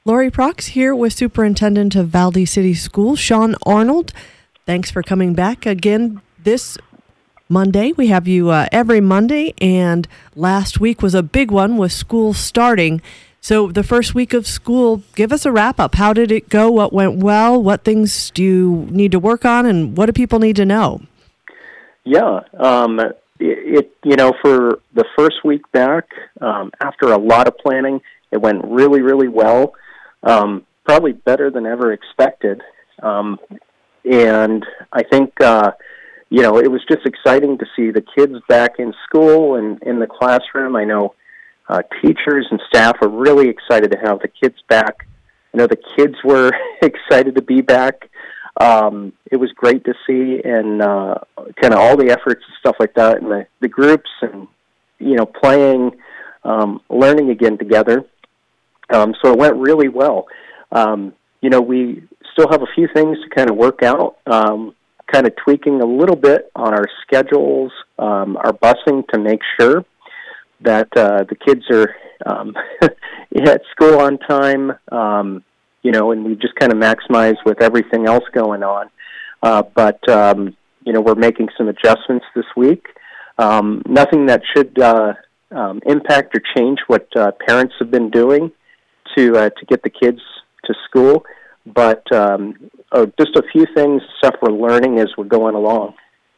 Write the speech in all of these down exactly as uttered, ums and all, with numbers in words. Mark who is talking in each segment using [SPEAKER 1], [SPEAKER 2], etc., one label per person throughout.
[SPEAKER 1] Lori Prox here with Superintendent of Valdez City Schools, Sean Arnold. Thanks for coming back again this Monday. We have you uh, every Monday, and last week was a big one with school starting. So the first week of school, give us a wrap-up. How did it go? What went well? What things do you need to work on, and what do people need to know?
[SPEAKER 2] Yeah, um, it, it you know, for the first week back, um, after a lot of planning, it went really, really well, um, probably better than ever expected. Um, and I think, uh, you know, it was just exciting to see the kids back in school and in the classroom. I know uh, teachers and staff are really excited to have the kids back. I know the kids were excited to be back. Um, it was great to see, and uh, kind of all the efforts and stuff like that, and the, the groups and, you know, playing, um, learning again together. Um, so it went really well. Um, you know, we still have a few things to kind of work out, um, kind of tweaking a little bit on our schedules, um, our busing to make sure that uh, the kids are um, at school on time, um, you know, and we just kind of maximize with everything else going on. Uh, but, um, you know, we're making some adjustments this week. Um, nothing that should uh, um, impact or change what uh, parents have been doing to uh, to get the kids to school, but um, oh, just a few things, stuff we're learning as we're going along.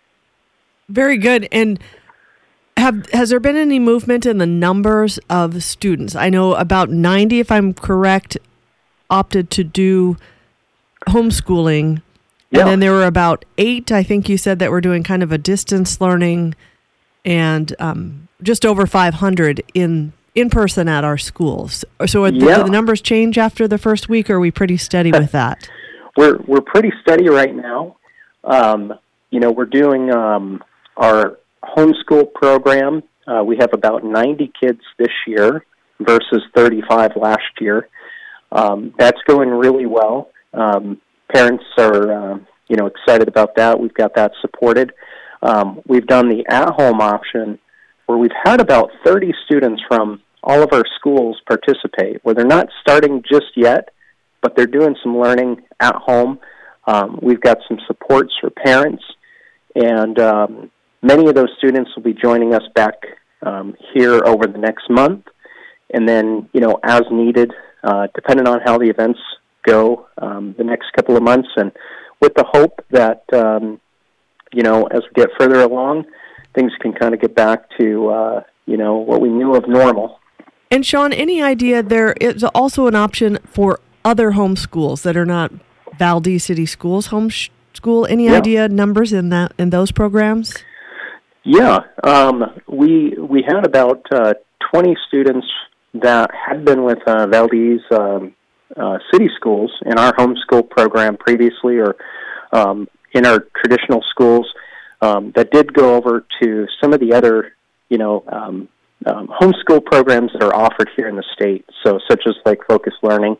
[SPEAKER 1] Very good. And have has there been any movement in the numbers of students? I know about ninety, if I'm correct, opted to do homeschooling,
[SPEAKER 2] yeah.
[SPEAKER 1] and then there were about eight, I think you said, that were doing kind of a distance learning, and um, just over five hundred in in person at our schools. So are the,
[SPEAKER 2] yeah.
[SPEAKER 1] do the numbers change after the first week, or are we pretty steady with that?
[SPEAKER 2] We're we're pretty steady right now. Um, you know, we're doing um, our homeschool program. Uh, we have about ninety kids this year versus thirty-five last year. Um, that's going really well. Um, parents are, uh, you know, excited about that. We've got that supported. Um, we've done the at-home option, where we've had about thirty students from all of our schools participate, where they're not starting just yet, but they're doing some learning at home. Um, we've got some supports for parents, and um, many of those students will be joining us back um, here over the next month, and then, you know, as needed, uh, depending on how the events go um, the next couple of months, and with the hope that, um, you know, as we get further along, things can kind of get back to, uh, you know, what we knew of normal.
[SPEAKER 1] And Sean, any idea there is also an option for other homeschools that are not Valdez City Schools homeschool? Any
[SPEAKER 2] yeah.
[SPEAKER 1] idea numbers in that in those programs?
[SPEAKER 2] Yeah, um, we we had about uh, twenty students that had been with uh, Valdez um, uh, City Schools in our homeschool program previously, or um, in our traditional schools. Um, that did go over to some of the other, you know, um, um, homeschool programs that are offered here in the state, so such as like Focus Learning.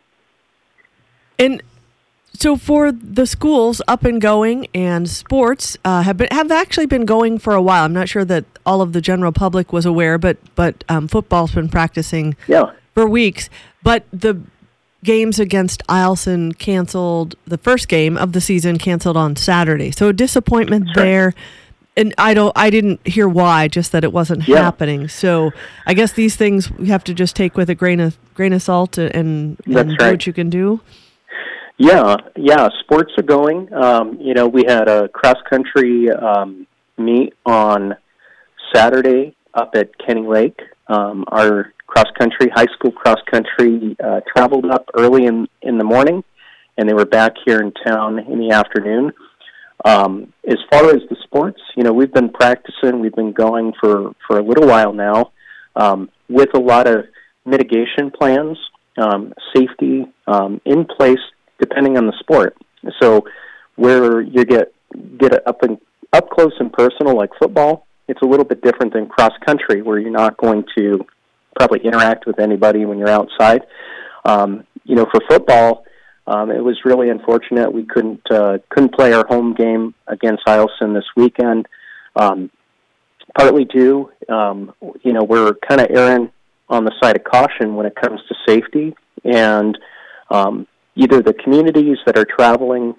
[SPEAKER 1] And so for the schools up and going, and sports uh, have been have actually been going for a while. I'm not sure that all of the general public was aware, but but um, football's been practicing
[SPEAKER 2] yeah.
[SPEAKER 1] for weeks. But the games against Eielson canceled, the first game of the season canceled on Saturday. So a disappointment
[SPEAKER 2] That's right.
[SPEAKER 1] there. And I don't, I didn't hear why, just that it wasn't
[SPEAKER 2] yeah.
[SPEAKER 1] happening. So I guess these things we have to just take with a grain of grain of salt and, and
[SPEAKER 2] That's
[SPEAKER 1] do
[SPEAKER 2] right.
[SPEAKER 1] what you can do.
[SPEAKER 2] Yeah, yeah, sports are going. Um, you know, we had a cross-country um, meet on Saturday up at Kenny Lake. Um, our cross-country, high school cross-country, uh, traveled up early in, in the morning, and they were back here in town in the afternoon. Um, as far as the sports, you know, we've been practicing, we've been going for, for a little while now, um, with a lot of mitigation plans, um, safety um, in place, depending on the sport. So where you get get it up and up close and personal, like football, it's a little bit different than cross country, where you're not going to probably interact with anybody when you're outside. Um, you know, for football, um, it was really unfortunate we couldn't uh, couldn't play our home game against Eielson this weekend. Um, partly due, um, you know, we're kind of erring on the side of caution when it comes to safety, and um, either the communities that are traveling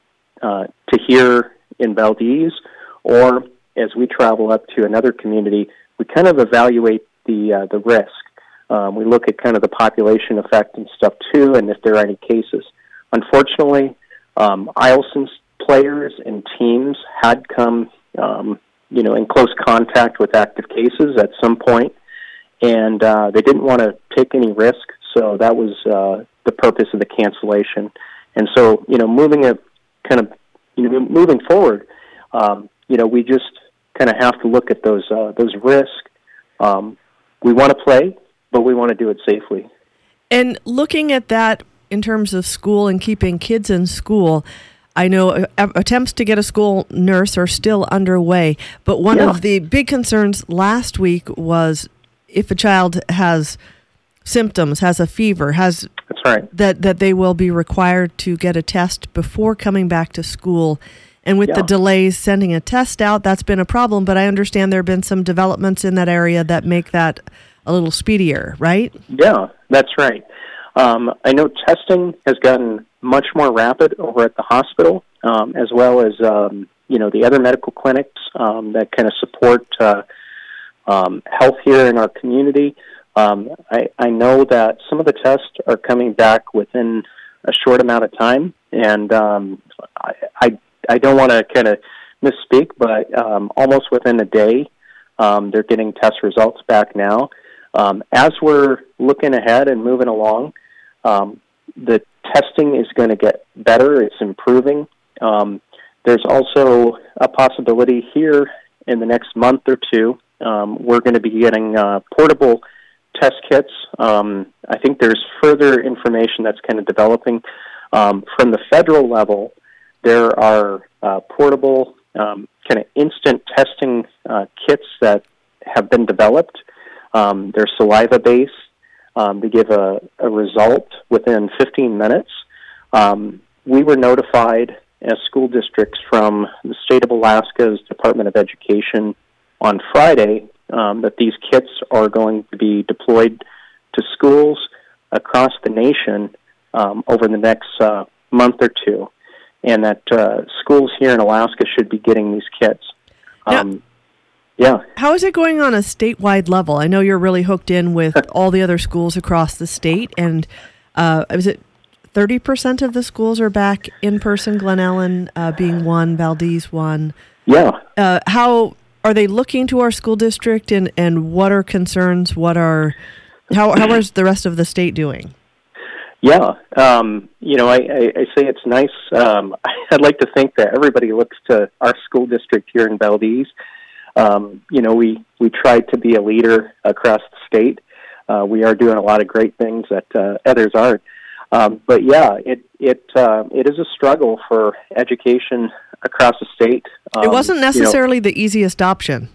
[SPEAKER 2] uh, to here in Valdez, or as we travel up to another community, we kind of evaluate the uh, the risk. Um, we look at kind of the population effect and stuff too, and if there are any cases. Unfortunately, um, Eielson's players and teams had come, um, you know, in close contact with active cases at some point, and uh, they didn't want to take any risk, so that was uh, the purpose of the cancellation. And so, you know, moving it kind of, you know, moving forward, um, you know, we just kind of have to look at those uh, those risks. Um, we want to play, but we want to do it safely.
[SPEAKER 1] And looking at that in terms of school and keeping kids in school, I know attempts to get a school nurse are still underway, but one yeah. of the big concerns last week was if a child has symptoms, has a fever, has
[SPEAKER 2] That's right.
[SPEAKER 1] that, that they will be required to get a test before coming back to school. And with
[SPEAKER 2] yeah.
[SPEAKER 1] the delays sending a test out, that's been a problem, but I understand there have been some developments in that area that make that a little speedier, right?
[SPEAKER 2] Yeah, that's right. Um, I know testing has gotten much more rapid over at the hospital, um, as well as, um, you know, the other medical clinics um, that kind of support uh, um, health here in our community. Um, I, I know that some of the tests are coming back within a short amount of time, and um, I, I, I don't want to kind of misspeak, but um, almost within a day, um, they're getting test results back now. Um, as we're looking ahead and moving along, um, the testing is going to get better. It's improving. Um, there's also a possibility here in the next month or two, um, we're going to be getting uh, portable test kits. Um, I think there's further information that's kind of developing. Um, from the federal level, there are uh, portable um, kind of instant testing uh, kits that have been developed. Um, they're saliva-based. Um, they give a, a result within fifteen minutes. Um, we were notified as school districts from the state of Alaska's Department of Education on Friday um, that these kits are going to be deployed to schools across the nation um, over the next uh, month or two, and that uh, schools here in Alaska should be getting these kits. Um,
[SPEAKER 1] now,
[SPEAKER 2] yeah.
[SPEAKER 1] How is it going on a statewide level? I know you're really hooked in with all the other schools across the state, and uh, is it thirty percent of the schools are back in person, Glen Ellen uh, being one, Valdez one?
[SPEAKER 2] Yeah.
[SPEAKER 1] Uh, how are they looking to our school district, and, and what are concerns? What are how how is the rest of the state doing?
[SPEAKER 2] Yeah, um, you know, I, I, I say it's nice. Um, I'd like to think that everybody looks to our school district here in Valdez. Um, you know, we, we try to be a leader across the state. Uh, we are doing a lot of great things that uh, others aren't. Um, but yeah, it it uh, it is a struggle for education across the state. Um,
[SPEAKER 1] it wasn't necessarily
[SPEAKER 2] you know,
[SPEAKER 1] the easiest option.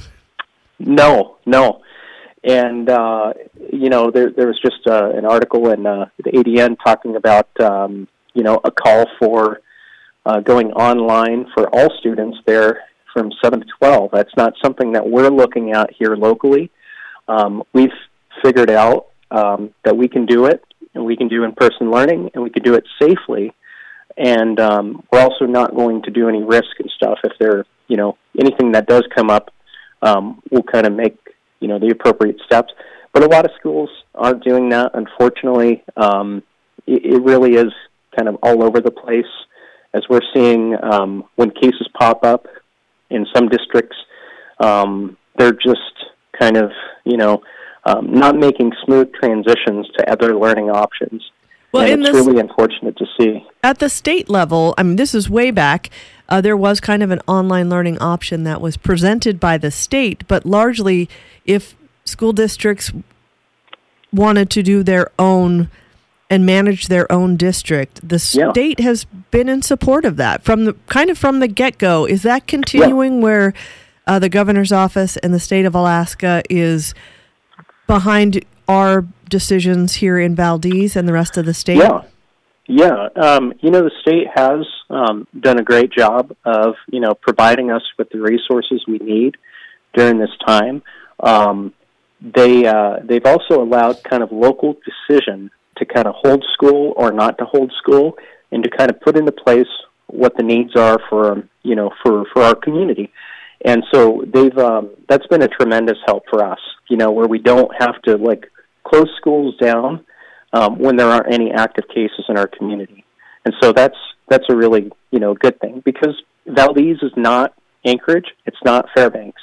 [SPEAKER 2] no, no. And, uh, you know, there, there was just uh, an article in uh, the A D N talking about, um, you know, a call for uh, going online for all students there from seven to twelve. That's not something that we're looking at here locally. Um, we've figured out um, that we can do it, and we can do in-person learning, and we can do it safely. And um, we're also not going to do any risk and stuff. If there, you know, anything that does come up, um, we'll kind of make, you know, the appropriate steps. But a lot of schools aren't doing that, unfortunately. Um, it, it really is kind of all over the place. As we're seeing um, when cases pop up in some districts, um, they're just kind of, you know, um, not making smooth transitions to other learning options. Well, and it's this, really unfortunate to see.
[SPEAKER 1] At the state level, I mean, this is way back, uh, there was kind of an online learning option that was presented by the state, but largely if school districts wanted to do their own and manage their own district, the state yeah. has been in support of that from the kind of from the get-go. Is that continuing yeah. where uh, the governor's office and the state of Alaska is behind our decisions here in Valdez and the rest of the state?
[SPEAKER 2] Yeah, yeah. Um, you know, the state has um, done a great job of, you know, providing us with the resources we need during this time. Um, they uh, they've also allowed kind of local decision to kind of hold school or not to hold school, and to kind of put into place what the needs are for, you know, for, for our community. And so they've um, that's been a tremendous help for us, you know, where we don't have to, like, close schools down um, when there aren't any active cases in our community. And so that's that's a really, you know, good thing, because Valdez is not Anchorage, it's not Fairbanks.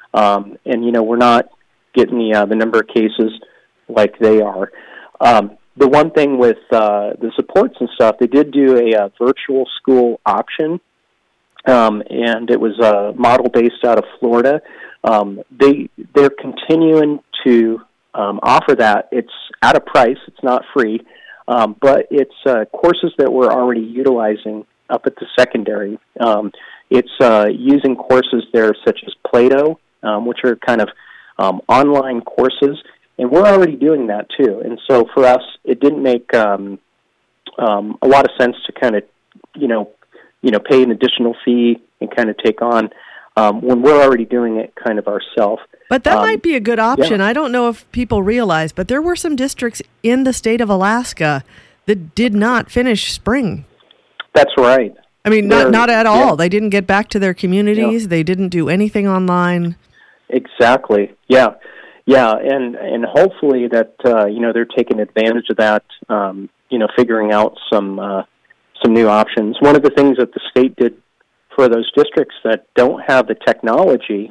[SPEAKER 2] Um, and, you know, we're not getting the, uh, the number of cases like they are. Um, the one thing with uh, the supports and stuff, they did do a, a virtual school option, um, and it was a model based out of Florida. Um, they, they're continuing to um, offer that. It's at a price, it's not free, um, but it's uh, courses that we're already utilizing up at the secondary. Um, it's uh, using courses there such as Plato, um, which are kind of um, online courses, and we're already doing that too. And so for us, it didn't make um, um, a lot of sense to kind of, you know, you know, pay an additional fee and kind of take on um, when we're already doing it kind of ourselves.
[SPEAKER 1] But that
[SPEAKER 2] um,
[SPEAKER 1] might be a good option.
[SPEAKER 2] yeah.
[SPEAKER 1] I don't know if people realize, but there were some districts in the state of Alaska that did not finish spring.
[SPEAKER 2] That's right.
[SPEAKER 1] I mean, not
[SPEAKER 2] They're-
[SPEAKER 1] not at all.
[SPEAKER 2] yeah.
[SPEAKER 1] They didn't get back to their communities.
[SPEAKER 2] Yeah.
[SPEAKER 1] They didn't do anything online.
[SPEAKER 2] Exactly. Yeah. Yeah. And, and hopefully that, uh, you know, they're taking advantage of that, um, you know, figuring out some, uh, some new options. One of the things that the state did for those districts that don't have the technology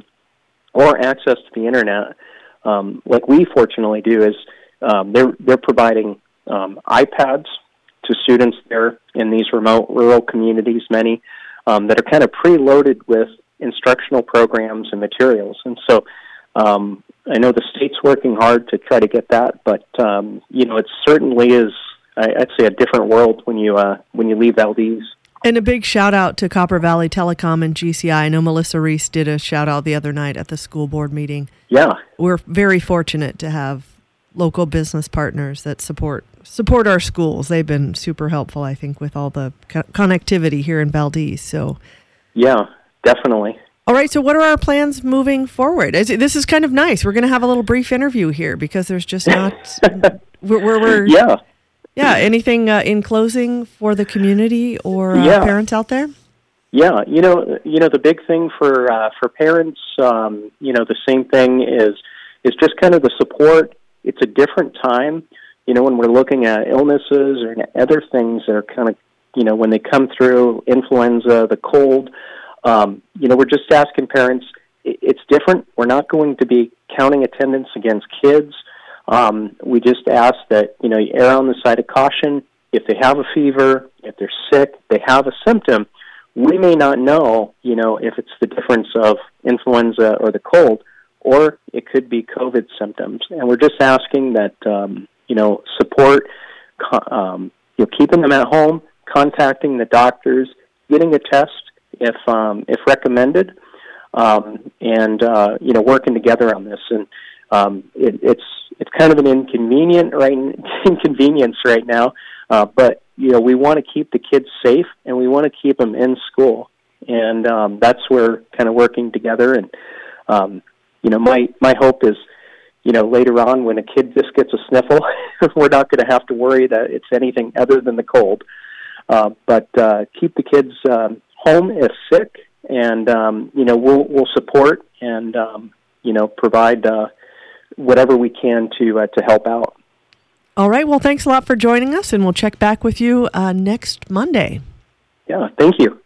[SPEAKER 2] or access to the internet, um, like we fortunately do, is um, they're, they're providing um, iPads to students there in these remote rural communities, many um, that are kind of preloaded with instructional programs and materials. And so um, I know the state's working hard to try to get that, but um, you know, it certainly is, I, I'd say, a different world when you uh, when you leave Valdez.
[SPEAKER 1] And a big shout out to Copper Valley Telecom and G C I. I know Melissa Reese did a shout out the other night at the school board meeting.
[SPEAKER 2] Yeah.
[SPEAKER 1] We're very fortunate to have local business partners that support support our schools. They've been super helpful, I think, with all the co- connectivity here in Valdez. So,
[SPEAKER 2] Yeah, definitely.
[SPEAKER 1] all right. So, what are our plans moving forward? Is it- This is kind of nice. We're going to have a little brief interview here because there's just not. we're, we're, we're
[SPEAKER 2] Yeah.
[SPEAKER 1] yeah. Anything uh, in closing for the community or uh,
[SPEAKER 2] Yeah.
[SPEAKER 1] parents out there?
[SPEAKER 2] Yeah, you know, you know, the big thing for uh, for parents, um, you know, the same thing is is just kind of the support. It's a different time, you know, when we're looking at illnesses or other things that are kind of, you know, when they come through, influenza, the cold. Um, you know, we're just asking parents. It's different. We're not going to be counting attendance against kids. Um, we just ask that, you know, you err on the side of caution. If they have a fever, if they're sick, they have a symptom, we may not know, you know, if it's the difference of influenza or the cold, or it could be COVID symptoms. And we're just asking that, um, you know, support, um, you know, keeping them at home, contacting the doctors, getting a test if um, if recommended, um, and, uh, you know, working together on this. And um, it, it's it's kind of an inconvenient right inconvenience right now, uh, but you know, we want to keep the kids safe and we want to keep them in school, and um, that's where we're kind of working together. And um, you know, my my hope is, you know, later on when a kid just gets a sniffle, we're not going to have to worry that it's anything other than the cold. Uh, but uh, keep the kids um, home if sick, and um, you know, we'll we'll support and um, you know, provide uh, whatever we can to uh, to help out.
[SPEAKER 1] All right. Well, thanks a lot for joining us, and we'll check back with you uh, next Monday.
[SPEAKER 2] Yeah, thank you.